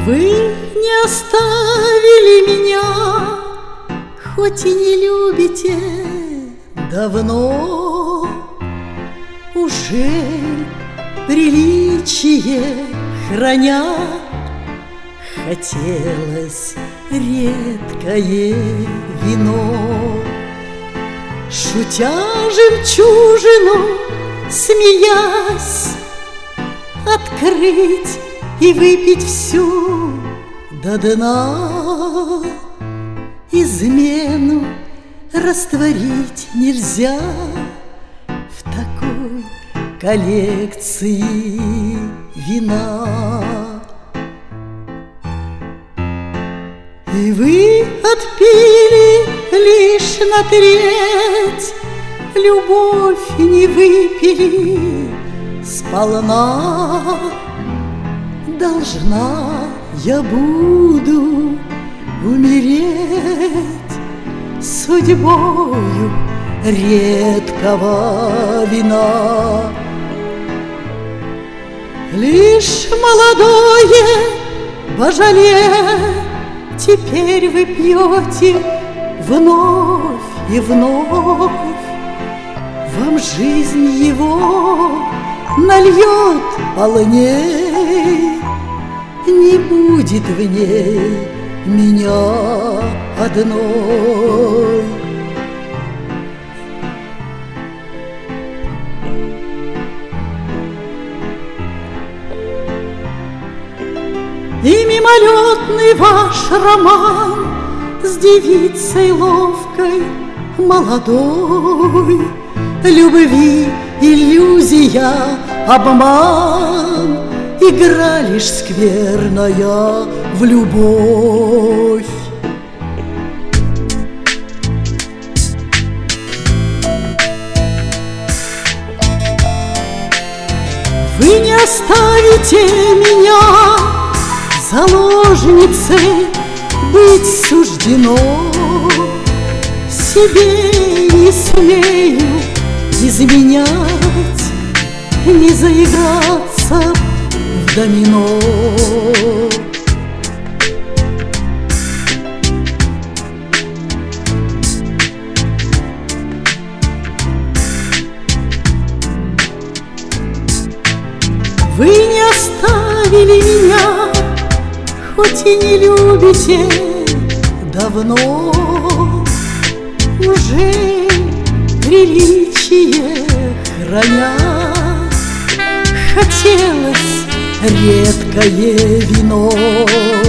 Вы не оставили меня, хоть и не любите давно. Ужель приличие храня, хотелось редкое вино? Шутя жемчужину, смеясь, открыть и выпить всю до дна. Измену растворить нельзя в такой коллекции вина. И вы отпили лишь на треть, любовь не выпили сполна. Должна я буду умереть судьбою редкого вина. Лишь молодое божале теперь вы пьете вновь и вновь. Вам жизнь его нальет полней, не будет в ней меня одной. И мимолетный ваш роман с девицей ловкой молодой, любви иллюзия, обман, игра лишь скверная в любовь. Вы не оставите меня заложницей, быть суждено. Себе не смею изменять, не заиграться в домино. Вы не оставили меня, хоть и не любите давно. Уже приличие храня, хотелось редкое вино.